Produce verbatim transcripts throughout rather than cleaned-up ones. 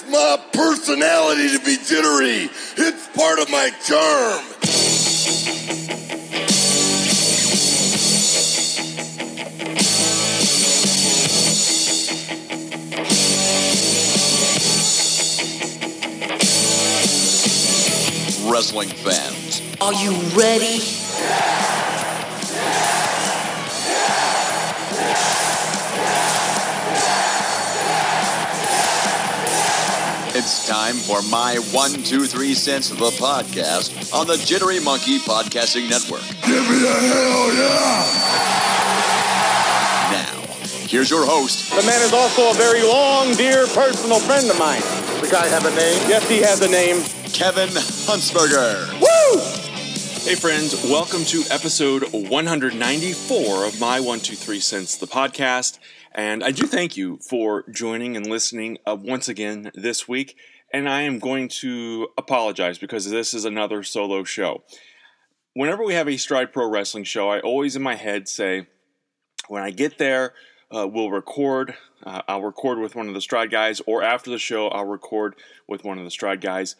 It's my personality to be jittery. It's part of my charm. Wrestling fans, are you ready? It's time for my one, two, three cents of the podcast on the Jittery Monkey Podcasting Network. Give me a hell yeah! Now, here's your host. The man is also a very long, dear, personal friend of mine. The guy have a name? Yes, he has a name. Kevin Huntsberger. Woo! Hey friends, welcome to episode one ninety-four of my one, two, three cents, the podcast. And I do thank you for joining and listening uh, once again this week. And I am going to apologize because this is another solo show. Whenever we have a Stride Pro Wrestling show, I always in my head say, when I get there, uh, we'll record. Uh, I'll record with one of the Stride guys, or after the show, I'll record with one of the Stride guys.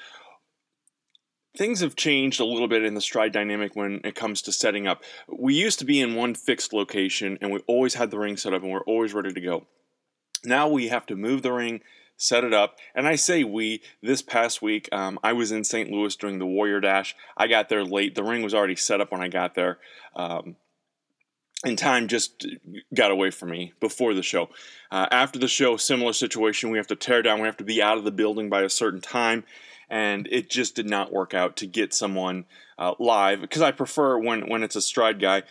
Things have changed a little bit in the Stride dynamic when it comes to setting up. We used to be in one fixed location, and we always had the ring set up, and we're always ready to go. Now we have to move the ring, set it up, and I say we. This past week, um, I was in Saint Louis during the Warrior Dash. I got there late. The ring was already set up when I got there, um, and time just got away from me before the show. Uh, after the show, similar situation. We have to tear down. We have to be out of the building by a certain time. And it just did not work out to get someone uh, live, because I prefer, when, when it's a Stride guy,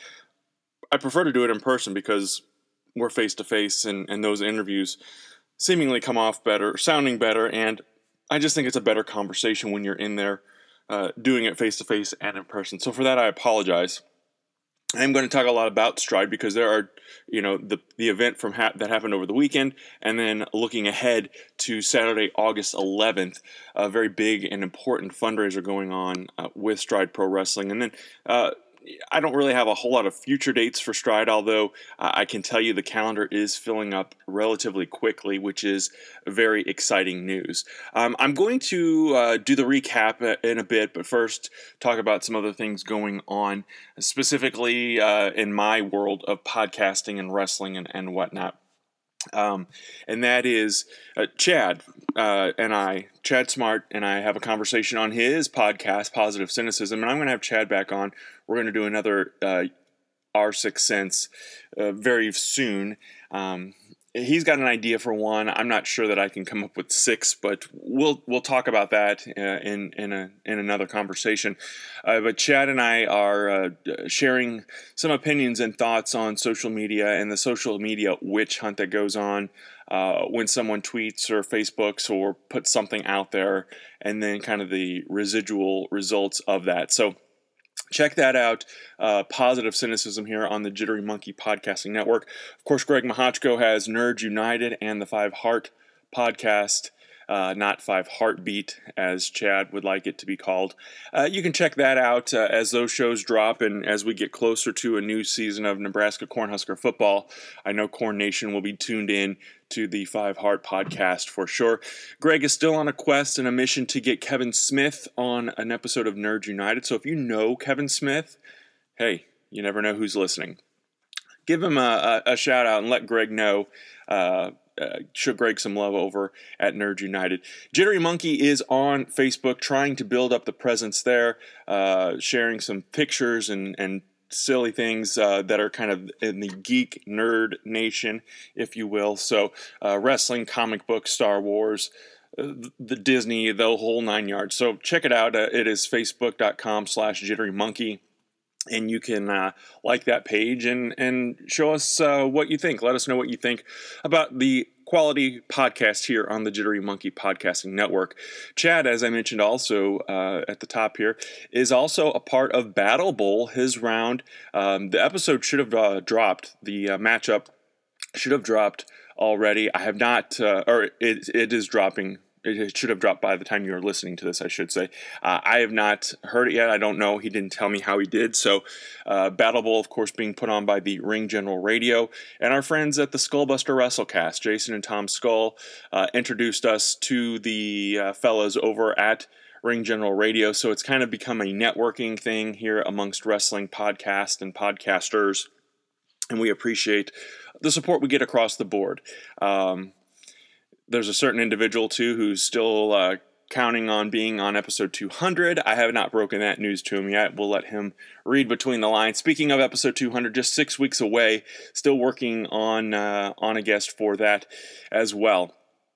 I prefer to do it in person because we're face-to-face, and, and those interviews seemingly come off better, sounding better, and I just think it's a better conversation when you're in there uh, doing it face-to-face and in person. So for that, I apologize. I'm going to talk a lot about Stride because there are, you know, the the event from ha- that happened over the weekend, and then looking ahead to Saturday, August eleventh, a very big and important fundraiser going on uh, with Stride Pro Wrestling. And then uh, I don't really have a whole lot of future dates for Stride, although uh, I can tell you the calendar is filling up relatively quickly, which is very exciting news. Um, I'm going to uh, do the recap in a bit, but first talk about some other things going on, specifically uh, in my world of podcasting and wrestling and, and whatnot. Um, and that is uh, Chad uh, and I, Chad Smart and I have a conversation on his podcast, Positive Cynicism, and I'm going to have Chad back on. We're going to do another uh, Our Six Cents uh, very soon. Um, he's got an idea for one. I'm not sure that I can come up with six, but we'll we'll talk about that uh, in in a in another conversation. Uh, but Chad and I are uh, sharing some opinions and thoughts on social media and the social media witch hunt that goes on uh, when someone tweets or Facebooks or puts something out there, and then kind of the residual results of that. So check that out, uh, Positive Cynicism here on the Jittery Monkey Podcasting Network. Of course, Greg Mahochko has Nerds United and the Five Heart podcast, uh, not Five Heartbeat, as Chad would like it to be called. Uh, you can check that out uh, as those shows drop and as we get closer to a new season of Nebraska Cornhusker football. I know Corn Nation will be tuned in to the Five Heart podcast for sure. Greg is still on a quest and a mission to get Kevin Smith on an episode of Nerds United. So if you know Kevin Smith, hey, you never know who's listening. Give him a, a, a shout out and let Greg know. Uh, uh, show Greg some love over at Nerds United. Jittery Monkey is on Facebook, trying to build up the presence there, uh, sharing some pictures and and silly things uh, that are kind of in the geek nerd nation, if you will. So uh, wrestling, comic books, Star Wars, uh, the Disney, the whole nine yards. So check it out. Uh, it is facebook.com slash jittery monkey. And you can uh, like that page and, and show us uh, what you think. Let us know what you think about the quality podcast here on the Jittery Monkey Podcasting Network. Chad, as I mentioned also uh, at the top here, is also a part of Battle Bowl, his round. Um, the episode should have uh, dropped. The uh, matchup should have dropped already. I have not, uh, or it, it is dropping It should have dropped by the time you are listening to this, I should say. Uh, I have not heard it yet. I don't know. He didn't tell me how he did. So, uh, Battle Bowl, of course, being put on by the Ring General Radio. And our friends at the Skullbuster WrestleCast, Jason and Tom Skull, uh, introduced us to the uh, fellas over at Ring General Radio. So it's kind of become a networking thing here amongst wrestling podcasts and podcasters. And we appreciate the support we get across the board. Um, There's a certain individual, too, who's still uh, counting on being on episode two hundred. I have not broken that news to him yet. We'll let him read between the lines. Speaking of episode two hundred, just six weeks away, still working on, uh, on a guest for that as well.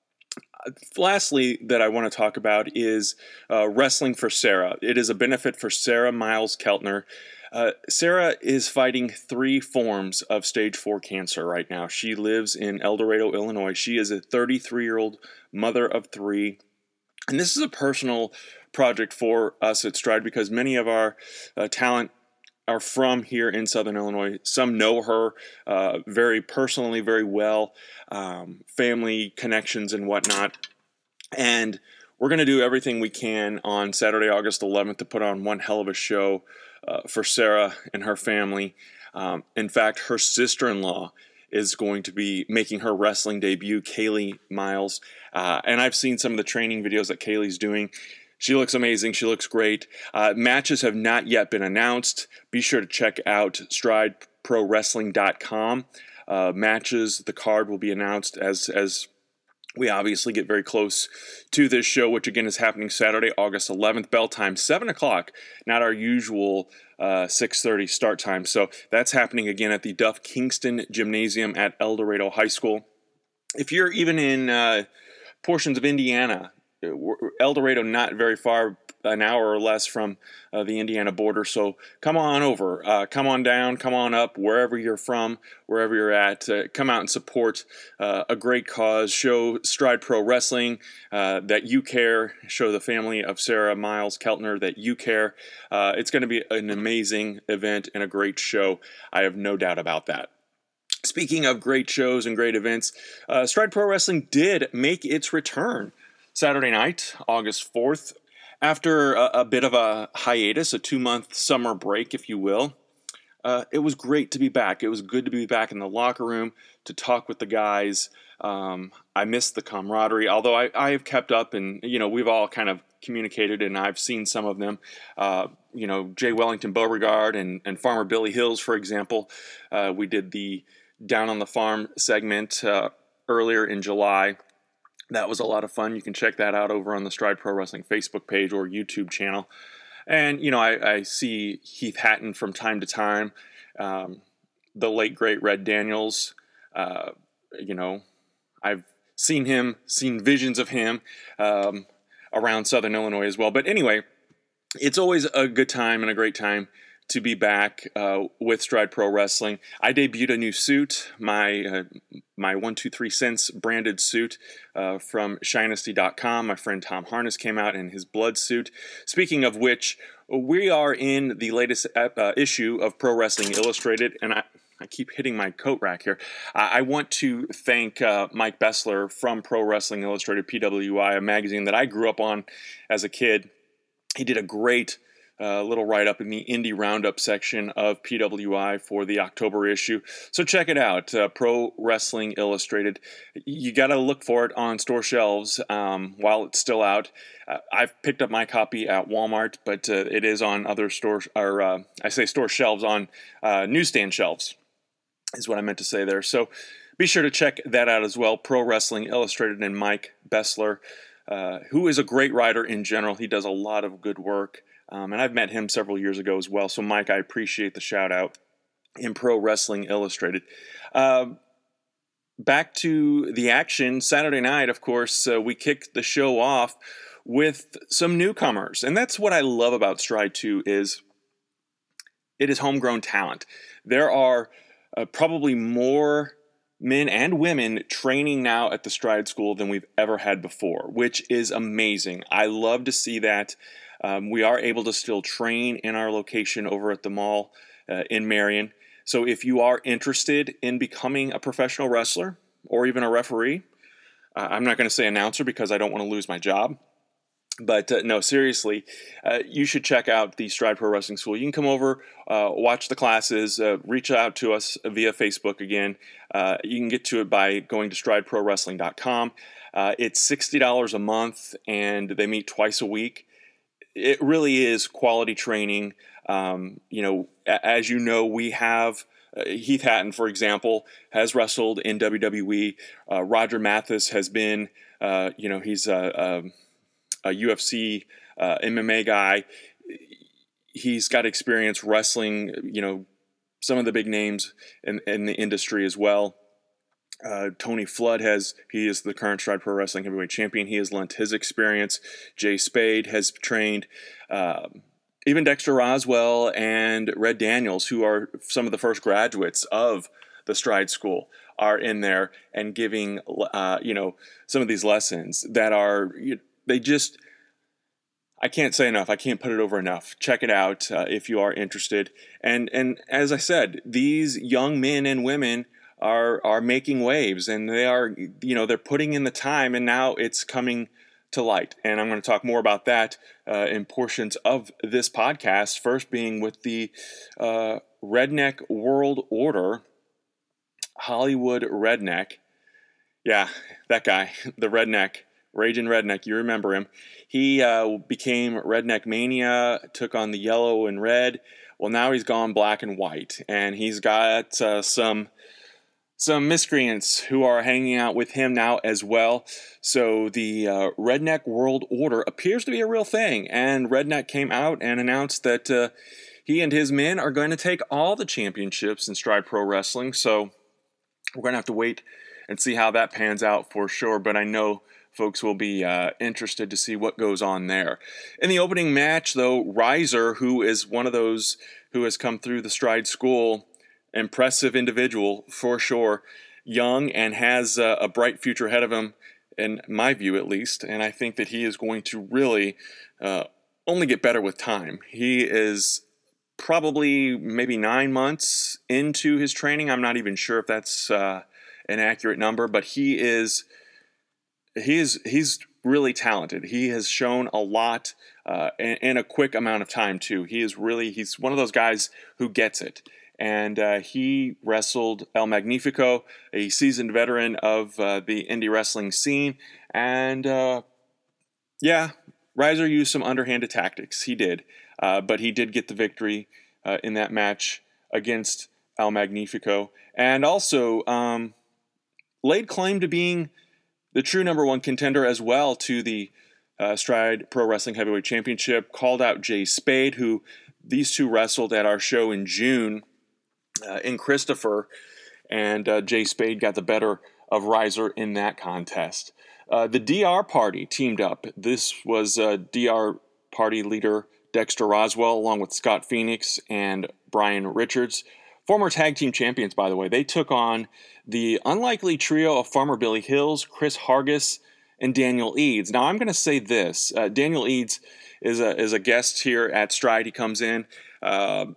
Lastly, that I want to talk about is uh, Wrestling for Sarah. It is a benefit for Sarah Miles Keltner. Uh, Sarah is fighting three forms of stage four cancer right now. She lives in El Dorado, Illinois. She is a thirty-three-year-old mother of three. And this is a personal project for us at Stride because many of our uh, talent are from here in Southern Illinois. Some know her uh, very personally, very well, um, family connections and whatnot. And we're going to do everything we can on Saturday, August eleventh to put on one hell of a show uh, for Sarah and her family. Um, in fact, her sister-in-law is going to be making her wrestling debut, Kaylee Miles. Uh, and I've seen some of the training videos that Kaylee's doing. She looks amazing. She looks great. Uh, matches have not yet been announced. Be sure to check out stride pro wrestling dot com. Uh, matches, the card will be announced as as we obviously get very close to this show, which again is happening Saturday, August eleventh, bell time, seven o'clock, not our usual uh, six thirty start time. So that's happening again at the Duff Kingston Gymnasium at El Dorado High School. If you're even in uh, portions of Indiana, El Dorado not very far, an hour or less from uh, the Indiana border, so come on over, uh, come on down, come on up, wherever you're from, wherever you're at, uh, come out and support uh, a great cause, show Stride Pro Wrestling uh, that you care, show the family of Sarah Miles Keltner that you care. Uh, it's going to be an amazing event and a great show. I have no doubt about that. Speaking of great shows and great events, uh, Stride Pro Wrestling did make its return Saturday night, August fourth, after a, a bit of a hiatus, a two-month summer break, if you will. Uh, it was great to be back. It was good to be back in the locker room to talk with the guys. Um, I missed the camaraderie, although I, I have kept up and, you know, we've all kind of communicated and I've seen some of them. Uh, you know, Jay Wellington Beauregard and, and Farmer Billy Hills, for example. Uh, we did the Down on the Farm segment uh, earlier in July. That was a lot of fun. You can check that out over on the Stride Pro Wrestling Facebook page or YouTube channel. And, you know, I, I see Heath Hatton from time to time. Um, the late, great Red Daniels. Uh, you know, I've seen him, seen visions of him um, around Southern Illinois as well. But anyway, it's always a good time and a great time to be back uh, with Stride Pro Wrestling. I debuted a new suit, my uh, my one two three cents branded suit uh, from Shinesty dot com. My friend Tom Harness came out in his blood suit. Speaking of which, we are in the latest uh, issue of Pro Wrestling Illustrated, and I, I keep hitting my coat rack here. I, I want to thank uh, Mike Bessler from Pro Wrestling Illustrated, P W I, a magazine that I grew up on as a kid. He did a great A uh, little write-up in the Indie Roundup section of P W I for the October issue. So check it out, uh, Pro Wrestling Illustrated. You got to look for it on store shelves um, while it's still out. Uh, I've picked up my copy at Walmart, but uh, it is on other stores, or uh, I say store shelves, on uh, newsstand shelves is what I meant to say there. So be sure to check that out as well, Pro Wrestling Illustrated and Mike Bessler, uh, who is a great writer in general. He does a lot of good work. Um, and I've met him several years ago as well. So, Mike, I appreciate the shout-out in Pro Wrestling Illustrated. Uh, back to the action. Saturday night, of course, uh, we kicked the show off with some newcomers. And that's what I love about Stride two is it is homegrown talent. There are uh, probably more men and women training now at the Stride School than we've ever had before, which is amazing. I love to see that. Um, we are able to still train in our location over at the mall uh, in Marion. So if you are interested in becoming a professional wrestler or even a referee, uh, I'm not going to say announcer because I don't want to lose my job. But uh, no, seriously, uh, you should check out the Stride Pro Wrestling School. You can come over, uh, watch the classes, uh, reach out to us via Facebook again. Uh, you can get to it by going to stride pro wrestling dot com. Uh, it's sixty dollars a month, and they meet twice a week. It really is quality training. Um, you know, as you know, we have uh, Heath Hatton, for example, has wrestled in W W E. Uh, Roger Mathis has been, uh, you know, he's a... a a U F C uh, M M A guy. He's got experience wrestling, you know, some of the big names in, in the industry as well. Uh, Tony Flood has, he is the current Stride Pro Wrestling Heavyweight Champion. He has lent his experience. Jay Spade has trained. Uh, even Dexter Roswell and Red Daniels, who are some of the first graduates of the Stride School, are in there and giving, uh, you know, some of these lessons that are, you, They just, I can't say enough. I can't put it over enough. Check it out uh, if you are interested. And and as I said, these young men and women are are making waves, and they are, you know, they're putting in the time, and now it's coming to light. And I'm going to talk more about that uh, in portions of this podcast. First being with the uh, Redneck World Order, Hollywood Redneck. Yeah, that guy, the Redneck. Raging Redneck, you remember him. He uh, became Redneck Mania, took on the yellow and red. Well, now he's gone black and white, and he's got uh, some some miscreants who are hanging out with him now as well. So the uh, Redneck World Order appears to be a real thing, and Redneck came out and announced that uh, he and his men are going to take all the championships in Stride Pro Wrestling. So we're going to have to wait and see how that pans out for sure, but I know folks will be uh, interested to see what goes on there. In the opening match, though, Riser, who is one of those who has come through the Stride School, impressive individual for sure, young and has uh, a bright future ahead of him, in my view at least, and I think that he is going to really uh, only get better with time. He is probably maybe nine months into his training. I'm not even sure if that's uh, an accurate number, but he is... He is he's really talented. He has shown a lot uh, in, in a quick amount of time too. He is really he's one of those guys who gets it. And uh, he wrestled El Magnifico, a seasoned veteran of uh, the indie wrestling scene. And uh, yeah, Riser used some underhanded tactics. He did, uh, but he did get the victory uh, in that match against El Magnifico, and also um, laid claim to being the true number one contender as well to the uh, Stride Pro Wrestling Heavyweight Championship. Called out Jay Spade, who these two wrestled at our show in June uh, in Christopher, and uh, Jay Spade got the better of Riser in that contest. Uh, the D R Party teamed up. This was uh, D R Party leader Dexter Roswell along with Scott Phoenix and Brian Richards. Former tag team champions, by the way. They took on the unlikely trio of Farmer Billy Hills, Chris Hargis, and Daniel Eads. Now, I'm going to say this. Uh, Daniel Eads is a is a guest here at Stride. He comes in. Uh,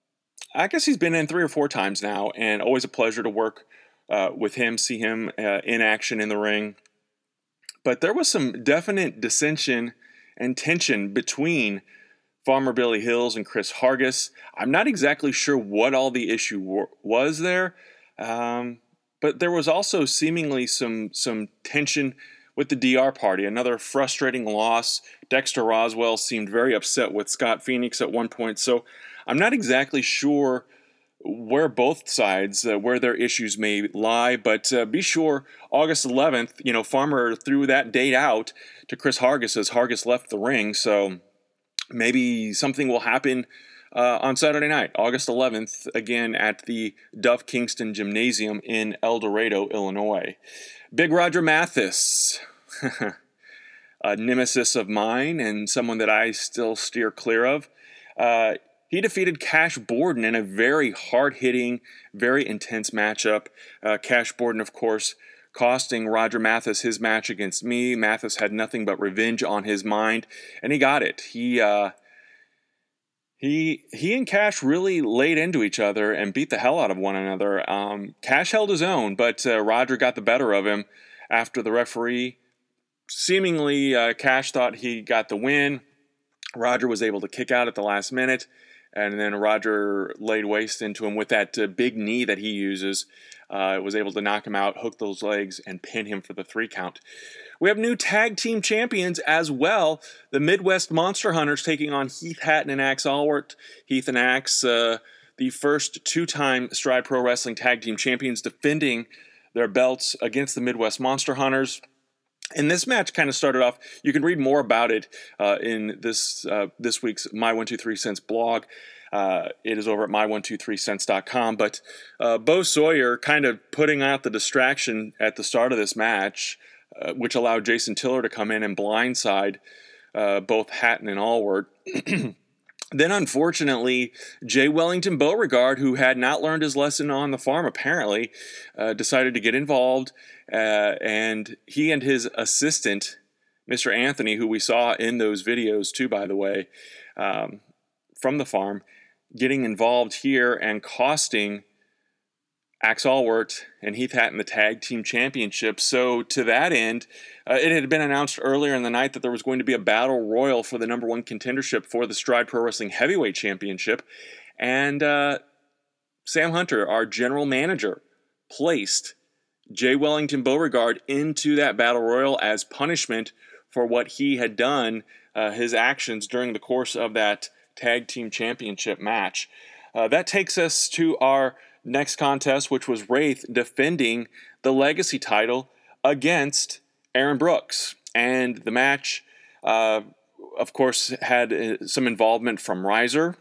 I guess he's been in three or four times now, and always a pleasure to work uh, with him, see him uh, in action in the ring. But there was some definite dissension and tension between Farmer Billy Hills and Chris Hargis. I'm not exactly sure what all the issue w- was there, um, but there was also seemingly some some tension with the D R Party. Another frustrating loss. Dexter Roswell seemed very upset with Scott Phoenix at one point, so I'm not exactly sure where both sides, uh, where their issues may lie, but uh, be sure August eleventh, you know, Farmer threw that date out to Chris Hargis as Hargis left the ring, so maybe something will happen uh, on Saturday night, August eleventh, again at the Duff Kingston Gymnasium in El Dorado, Illinois. Big Roger Mathis, a nemesis of mine and someone that I still steer clear of. Uh, he defeated Cash Borden in a very hard-hitting, very intense matchup. Uh, Cash Borden, of course, costing Roger Mathis his match against me. Mathis had nothing but revenge on his mind, and he got it. He uh, he he and Cash really laid into each other and beat the hell out of one another. Um, Cash held his own, but uh, Roger got the better of him after the referee seemingly, uh, Cash thought he got the win. Roger was able to kick out at the last minute, and then Roger laid waste into him with that uh, big knee that he uses. Uh, was able to knock him out, hook those legs, and pin him for the three count. We have new tag team champions as well. The Midwest Monster Hunters taking on Heath Hatton and Axe Allwart. Heath and Axe, uh, the first two-time Stride Pro Wrestling tag team champions, defending their belts against the Midwest Monster Hunters. And this match kind of started off, you can read more about it uh, in this uh, this week's My one two three Cents blog. Uh, it is over at my one two three cents dot com. But uh, Bo Sawyer kind of putting out the distraction at the start of this match, uh, which allowed Jason Tiller to come in and blindside uh, both Hatton and Allwart. Then, unfortunately, Jay Wellington Beauregard, who had not learned his lesson on the farm, apparently, uh, decided to get involved. Uh, and he and his assistant, Mister Anthony, who we saw in those videos too, by the way, um, from the farm, getting involved here and costing Axe Allwart and Heath Hatton the tag team championship. So to that end, uh, it had been announced earlier in the night that there was going to be a battle royal for the number one contendership for the Stride Pro Wrestling Heavyweight Championship. And uh, Sam Hunter, our general manager, placed Jay Wellington Beauregard into that battle royal as punishment for what he had done, uh, his actions during the course of that tag team championship match. Uh, that takes us to our next contest, which was Wraith defending the Legacy title against Aaron Brooks. And the match, uh, of course, had uh, some involvement from Riser.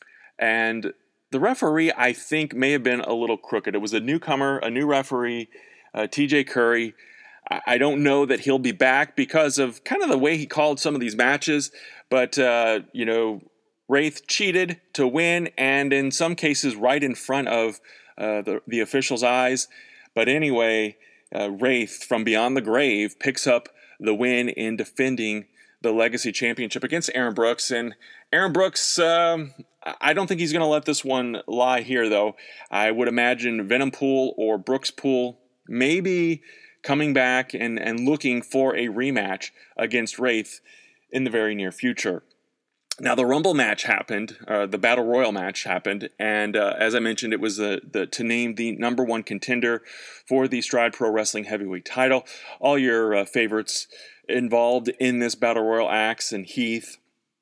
And the referee, I think, may have been a little crooked. It was a newcomer, a new referee, uh, T J Curry. I don't know that he'll be back because of kind of the way he called some of these matches. But, uh, you know, Wraith cheated to win, and in some cases right in front of uh, the, the officials' eyes. But anyway, uh, Wraith from Beyond the Grave picks up the win in defending the Legacy Championship against Aaron Brooks. And Aaron Brooks, um, I don't think he's going to let this one lie here, though. I would imagine Venom Pool or Brooks Pool maybe coming back and, and looking for a rematch against Wraith in the very near future. Now, the Rumble match happened, uh, the Battle Royal match happened, and uh, as I mentioned, it was the, the to name the number one contender for the Stride Pro Wrestling Heavyweight title. All your uh, favorites involved in this Battle Royal, Axe and Heath.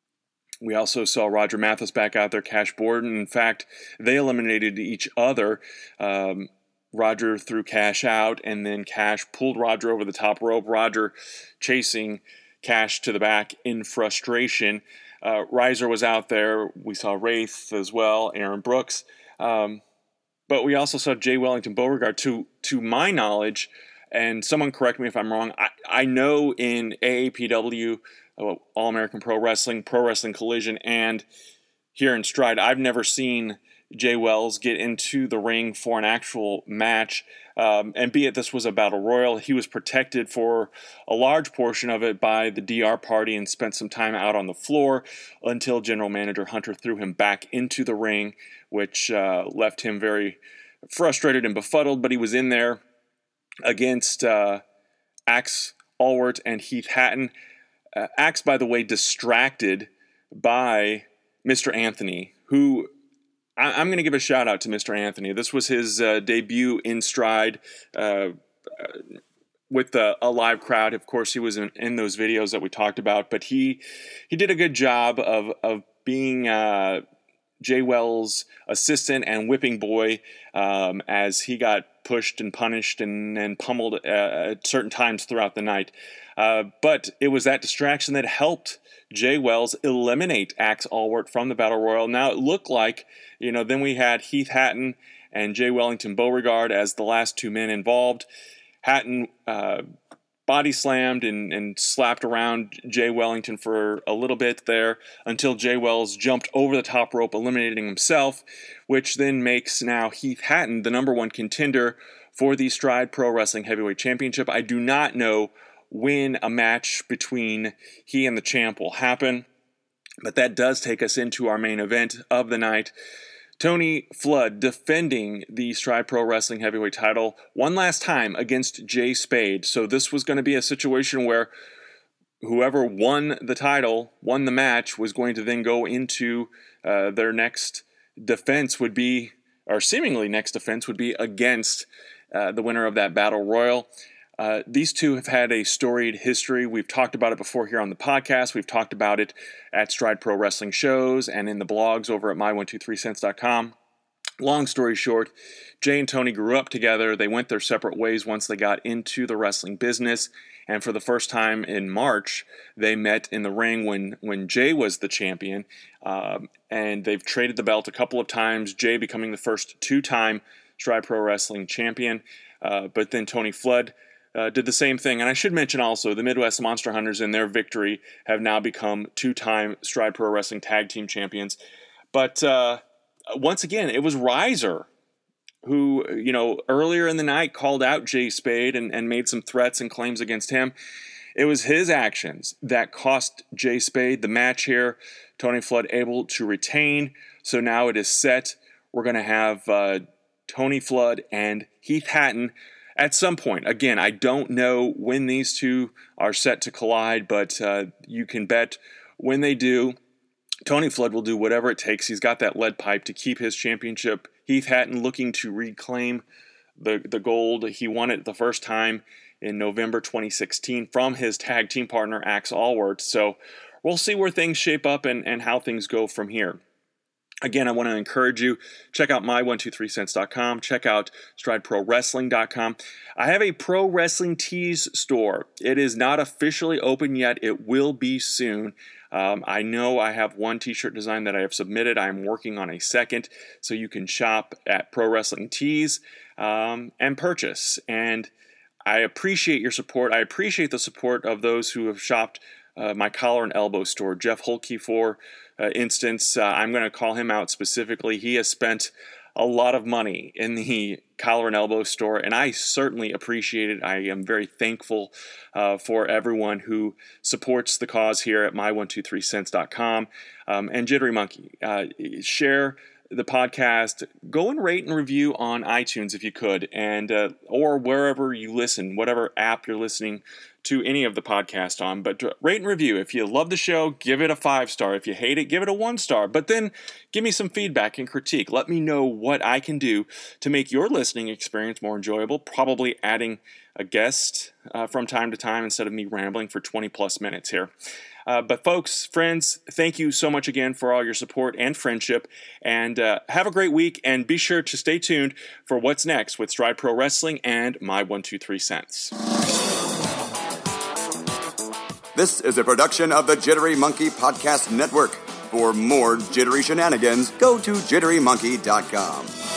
We also saw Roger Mathis back out there, Cash Borden. In fact, they eliminated each other. Um, Roger threw Cash out, and then Cash pulled Roger over the top rope. Roger chasing Cash to the back in frustration. Uh, Riser was out there. We saw Wraith as well, Aaron Brooks. Um, but we also saw Jay Wellington Beauregard. To to my knowledge, and someone correct me if I'm wrong, I, I know in A A P W, uh, All-American Pro Wrestling, Pro Wrestling Collision, and here in Stride, I've never seen Jay Wells get into the ring for an actual match. Um, and be it this was a battle royal, he was protected for a large portion of it by the D R party and spent some time out on the floor until General Manager Hunter threw him back into the ring, which uh, left him very frustrated and befuddled. But he was in there against uh, Axe Allwart and Heath Hatton. Uh, Axe, by the way, distracted by Mister Anthony, who... I'm going to give a shout out to Mister Anthony. This was his uh, debut in Stride uh, with a, a live crowd. Of course, he was in, in those videos that we talked about, but he he did a good job of of being uh, Jay Wells' assistant and whipping boy um, as he got pushed and punished and, and pummeled uh, at certain times throughout the night. Uh, but it was that distraction that helped Jay Wells eliminate Axe Allwart from the Battle Royal. Now it looked like, you know, then we had Heath Hatton and Jay Wellington Beauregard as the last two men involved. Hatton uh, body slammed and, and slapped around Jay Wellington for a little bit there until Jay Wells jumped over the top rope, eliminating himself, which then makes now Heath Hatton the number one contender for the Stride Pro Wrestling Heavyweight Championship. I do not know when a match between he and the champ will happen, but that does take us into our main event of the night. Tony Flood defending the Stride Pro Wrestling Heavyweight title one last time against Jay Spade. So this was going to be a situation where whoever won the title, won the match, was going to then go into uh, their next defense would be, or seemingly next defense would be against uh, the winner of that Battle Royal. Uh, these two have had a storied history. We've talked about it before here on the podcast. We've talked about it at Stride Pro Wrestling shows and in the blogs over at my one two three cents dot com. Long story short, Jay and Tony grew up together. They went their separate ways once they got into the wrestling business. And for the first time in March, they met in the ring when, when Jay was the champion. Um, and they've traded the belt a couple of times, Jay becoming the first two-time Stride Pro Wrestling champion. Uh, but then Tony Flood Uh, did the same thing. And I should mention also the Midwest Monster Hunters in their victory have now become two-time Stride Pro Wrestling Tag Team Champions. But uh, once again, it was Riser who, you know, earlier in the night called out Jay Spade and, and made some threats and claims against him. It was his actions that cost Jay Spade the match here. Tony Flood able to retain. So now it is set. We're going to have uh, Tony Flood and Heath Hatton at some point. Again, I don't know when these two are set to collide, but uh, you can bet when they do, Tony Flood will do whatever it takes. He's got that lead pipe to keep his championship. Heath Hatton looking to reclaim the, the gold. He won it the first time in November twenty sixteen from his tag team partner, Axe Allward. So we'll see where things shape up and, and how things go from here. Again, I want to encourage you, check out my one two three cents dot com, check out stride pro wrestling dot com. I have a Pro Wrestling Tees store. It is not officially open yet. It will be soon. Um, I know I have one t-shirt design that I have submitted. I'm working on a second, so you can shop at Pro Wrestling Tees um, and purchase. And I appreciate your support. I appreciate the support of those who have shopped uh, my Collar and Elbow store. Jeff Holke for Uh, instance, uh, I'm going to call him out specifically. He has spent a lot of money in the Collar and Elbow store, and I certainly appreciate it. I am very thankful uh, for everyone who supports the cause here at my one two three cents dot com. Um, and Jittery Monkey, uh, share the podcast. Go and rate and review on iTunes if you could, and uh, or wherever you listen, whatever app you're listening to any of the podcast on. But rate and review. If you love the show, give it a five star. If you hate it, give it a one star. But then give me some feedback and critique. Let me know what I can do to make your listening experience more enjoyable, probably adding a guest uh, from time to time instead of me rambling for twenty plus minutes here. Uh, but folks, friends, thank you so much again for all your support and friendship. And uh, have a great week. And be sure to stay tuned for what's next with Stride Pro Wrestling and My one two three cents. This is a production of the Jittery Monkey Podcast Network. For more jittery shenanigans, go to jittery monkey dot com.